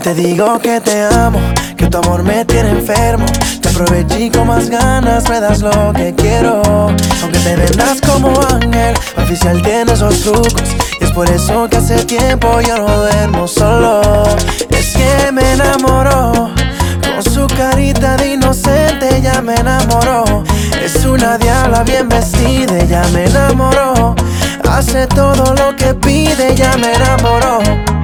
te digo que te amo, que tu amor me tiene enfermo, te aproveché y con más ganas me das lo que quiero. Aunque te vendas como ángel, oficial tiene esos trucos, y es por eso que hace tiempo yo no duermo solo. Es que me enamoró, con su carita de inocente ya me enamoró. Es una diabla bien vestida, ya me enamoró. Hace todo lo que pide, ya me enamoró.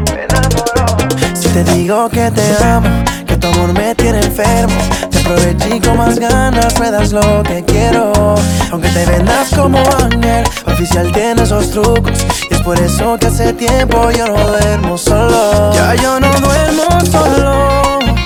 Si te digo que te amo, que tu amor me tiene enfermo, te aproveché y con más ganas me das lo que quiero. Aunque te vendas como ángel, oficial tiene esos trucos, y es por eso que hace tiempo yo no duermo solo. Ya yo no duermo solo.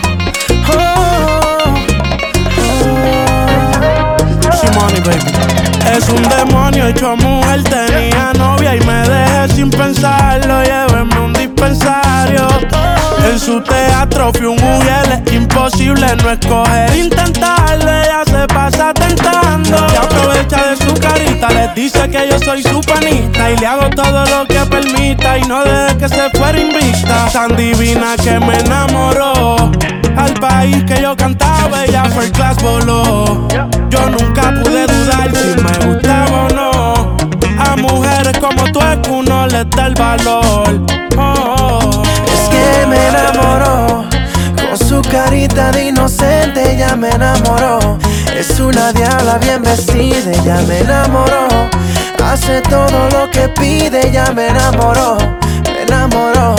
Es un demonio hecho mujer, tenía novia y me dejé sin pensarlo. Llévenme un dispensario. En su teatro fui un mujer, es imposible no escoger, intentarlo. Ella se pasa tentando, se aprovecha de su carita, les dice que yo soy su panita y le hago todo lo que permita y no deje que se fuera invicta. Tan divina que me enamoró, al país que yo cantaba ella first class voló. Yo nunca pude dudar si me gustaba o no. A mujeres como tú es que uno les da el valor. Es que me enamoró, con su carita de inocente ya me enamoró. Es una diabla bien vestida, ya me enamoró. Hace todo lo que pide, ya me enamoró, me enamoró.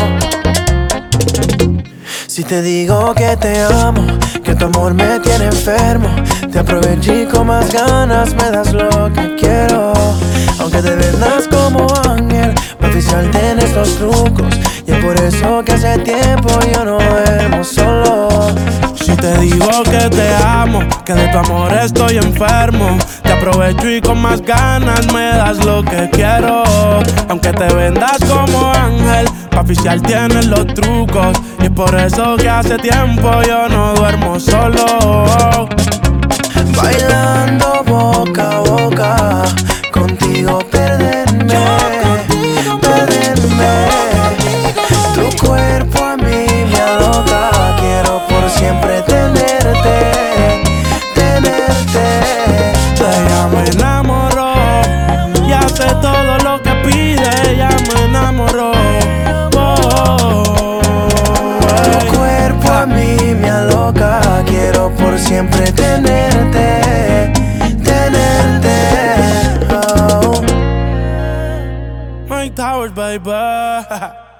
Si te digo que te amo, que tu amor me tiene enfermo, te aproveché y con más ganas me das lo que quiero. Aunque te vendas como ángel, oficial tienes los trucos, y es por eso que hace tiempo yo no duermo solo. Si te digo que te amo, que de tu amor estoy enfermo, te aprovecho y con más ganas me das lo que quiero. Aunque te vendas como ángel, pa' oficial tienes los trucos, y es por eso que hace tiempo yo no duermo solo. Bailando boca a boca, contigo perderme, perderme. Tu cuerpo a mí me aloca, quiero por siempre tenerte, tenerte. Ella me enamoró y hace todo lo que pide, ella me enamoró. Tu cuerpo a mí me aloca, quiero por siempre tenerte, tenerte. Mike Towers, baby.